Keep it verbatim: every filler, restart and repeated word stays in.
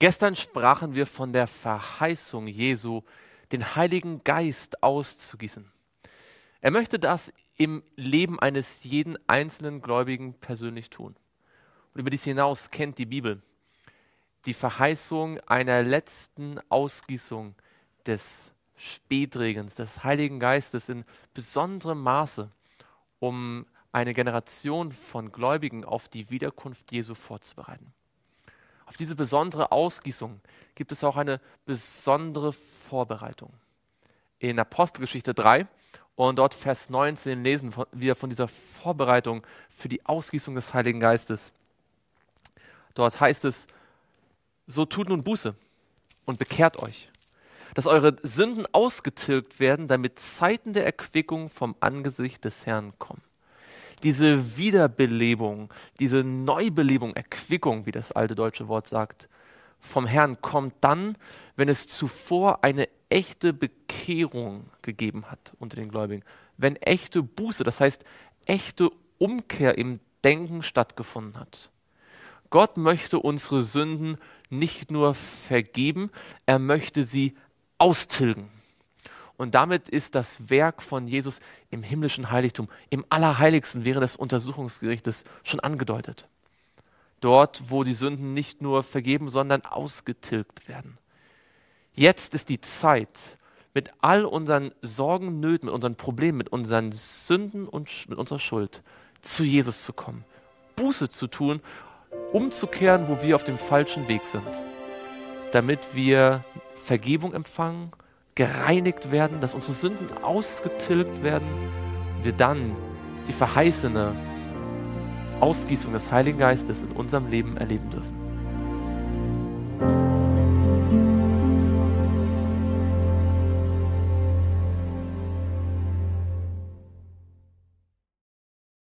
Gestern sprachen wir von der Verheißung Jesu, den Heiligen Geist auszugießen. Er möchte das im Leben eines jeden einzelnen Gläubigen persönlich tun. Und über dies hinaus kennt die Bibel die Verheißung einer letzten Ausgießung des Spätregens, des Heiligen Geistes in besonderem Maße, um eine Generation von Gläubigen auf die Wiederkunft Jesu vorzubereiten. Auf diese besondere Ausgießung gibt es auch eine besondere Vorbereitung. In Apostelgeschichte drei und dort Vers neunzehn lesen wir von dieser Vorbereitung für die Ausgießung des Heiligen Geistes. Dort heißt es: So tut nun Buße und bekehrt euch, dass eure Sünden ausgetilgt werden, damit Zeiten der Erquickung vom Angesicht des Herrn kommen. Diese Wiederbelebung, diese Neubelebung, Erquickung, wie das alte deutsche Wort sagt, vom Herrn kommt dann, wenn es zuvor eine echte Bekehrung gegeben hat unter den Gläubigen. Wenn echte Buße, das heißt echte Umkehr im Denken stattgefunden hat. Gott möchte unsere Sünden nicht nur vergeben, er möchte sie austilgen. Und damit ist das Werk von Jesus im himmlischen Heiligtum, im Allerheiligsten während des Untersuchungsgerichtes schon angedeutet. Dort, wo die Sünden nicht nur vergeben, sondern ausgetilgt werden. Jetzt ist die Zeit, mit all unseren Sorgen, Nöten, mit unseren Problemen, mit unseren Sünden und mit unserer Schuld zu Jesus zu kommen, Buße zu tun, umzukehren, wo wir auf dem falschen Weg sind, damit wir Vergebung empfangen, gereinigt werden, dass unsere Sünden ausgetilgt werden, wir dann die verheißene Ausgießung des Heiligen Geistes in unserem Leben erleben dürfen.